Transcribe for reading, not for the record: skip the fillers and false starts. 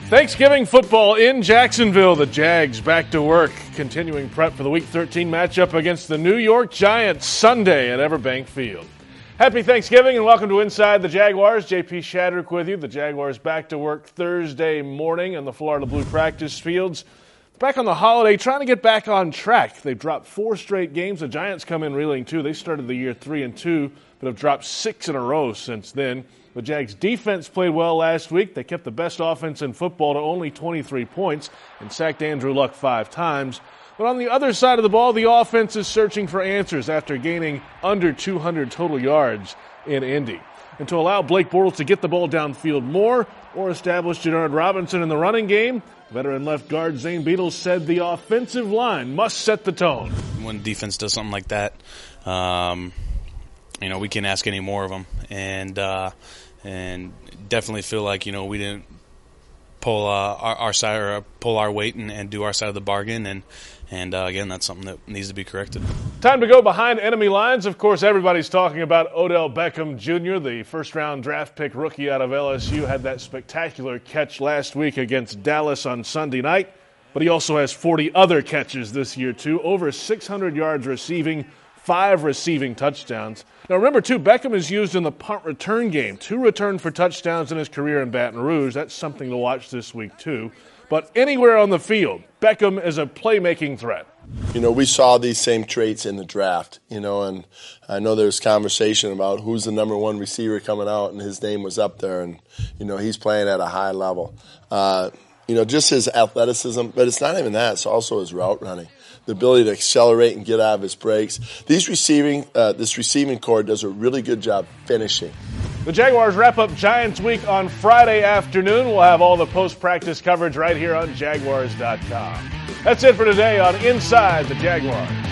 Thanksgiving football in Jacksonville. The Jags back to work, continuing prep for the Week 13 matchup against the New York Giants Sunday at Everbank Field. Happy Thanksgiving and welcome to Inside the Jaguars. JP Shadrick with you. The Jaguars back to work Thursday morning on the Florida Blue practice fields. Back on the holiday, trying to get back on track. They've dropped 4 straight games. The Giants come in reeling too. They started the year 3-2, but have dropped 6 in a row since then. The Jags defense played well last week. They kept the best offense in football to only 23 points and sacked Andrew Luck 5 times. But on the other side of the ball, the offense is searching for answers after gaining under 200 total yards in Indy. And to allow Blake Bortles to get the ball downfield more or establish Jannard Robinson in the running game, veteran left guard Zane Beadle said the offensive line must set the tone. When defense does something like that, we can't ask any more of them, and definitely feel like we didn't pull our side or pull our weight and do our side of the bargain, and again, that's something that needs to be corrected. Time to go behind enemy lines. Of course, everybody's talking about Odell Beckham Jr., the first-round draft pick rookie out of LSU, had that spectacular catch last week against Dallas on Sunday night, but he also has 40 other catches this year, too, over 600 yards receiving, 5 receiving touchdowns. Now, remember, too, Beckham is used in the punt return game. 2 returned for touchdowns in his career in Baton Rouge. That's something to watch this week, too. But anywhere on the field, Beckham is a playmaking threat. We saw these same traits in the draft, and I know there's conversation about who's the number 1 receiver coming out, and his name was up there, and, he's playing at a high level. Just his athleticism, but it's not even that, it's also his route running. The ability to accelerate and get out of his breaks. This receiving core does a really good job finishing. The Jaguars wrap up Giants week on Friday afternoon. We'll have all the post-practice coverage right here on Jaguars.com. That's it for today on Inside the Jaguars.